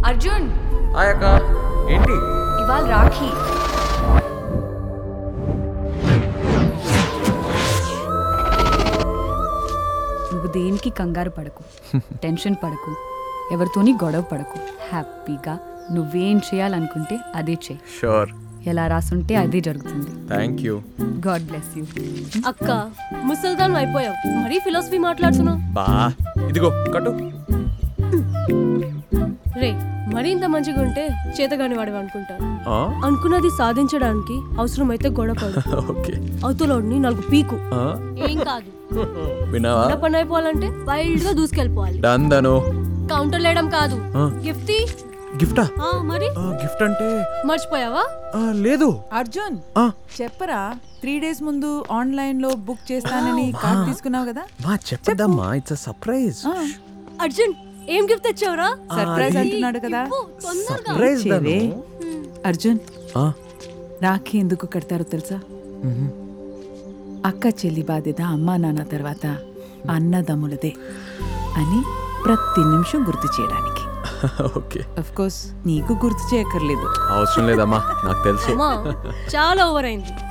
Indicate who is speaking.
Speaker 1: Arjun
Speaker 2: hi అక్క. ఏంటి?
Speaker 1: ఇవాళ రాఖీ. నువ్వు దేనికి కంగారు పడకు, టెన్షన్ పడకు, ఎవరితోని గొడవ పడకు. హ్యాపీగా నువ్వేం చేయాలనుకుంటే అదే చేయి.
Speaker 2: షూర్.
Speaker 1: ఎలా రాసుంటే అదే జరుగుతుంది.
Speaker 2: Thank you.
Speaker 1: God bless you.
Speaker 3: అక్క ముసల్దాన్ అయిపోయావు, మరీ ఫిలాసఫీ మాట్లాడుతున్నావు.
Speaker 2: బా ఇదిగో కట్టు.
Speaker 3: రే మరీ ఇంత మంచిగా ఉంటే చేతగాని వాడివి అనుకుంటాను.
Speaker 2: ఆ?
Speaker 3: అనుకున్నది సాధించడానికి అవసరమైతే గొడవపడు.
Speaker 2: ఓకే.
Speaker 3: అవతలోడిని 4 పీకు.
Speaker 2: ఆ?
Speaker 3: ఏం కాదు.
Speaker 2: విన్నావా?
Speaker 3: మన పని అయిపోవాలంటే వైల్డ్ గా దూసుకెళ్ళిపోవాలి.
Speaker 2: డన్ దను.
Speaker 3: కౌంటర్ లేయడం కాదు.
Speaker 2: ఆ.
Speaker 3: గిఫ్ట్
Speaker 2: గిఫ్టా?
Speaker 3: మరి
Speaker 2: గిఫ్ట్ అంటే
Speaker 3: మర్చిపోయావా?
Speaker 2: లేదు.
Speaker 4: అర్జున్
Speaker 2: ఆ,
Speaker 4: చెప్పరా 3 days ముందు ఆన్లైన్ లో బుక్ చేస్తానని కార్డ్ తీసుకున్నావు కదా.
Speaker 2: మా చెప్పదమ్మా, ఇట్స్ సర్ప్రైజ్.
Speaker 3: అర్జున్ ఏం గిఫ్ట్ తెచ్చావురా?
Speaker 4: సర్ప్రైజ్ అంటున్నాడు కదా.
Speaker 3: ఇవ్వు, తొందరగా.
Speaker 2: సర్ప్రైజ్ దను.
Speaker 4: చెవే. అర్జున్
Speaker 2: ఆ,
Speaker 4: రాఖీ ఎందుకు కడతారో తెలుసా?
Speaker 2: మ్మ్.
Speaker 4: అక్క చెల్లి బాధ్యత అమ్మా నాన్న తర్వాత అన్నదమ్ములదే అని ప్రతి నిమిషం గుర్తు చేయడానికి.
Speaker 2: ఓకే.
Speaker 4: అఫ్ కోర్స్ నీకు గుర్తు చేయక్కర్లేదు.
Speaker 2: అవసరం లేదమ్మా, నాకు తెలుసు.
Speaker 3: అమ్మా చాలా ఓవర్ అయింది.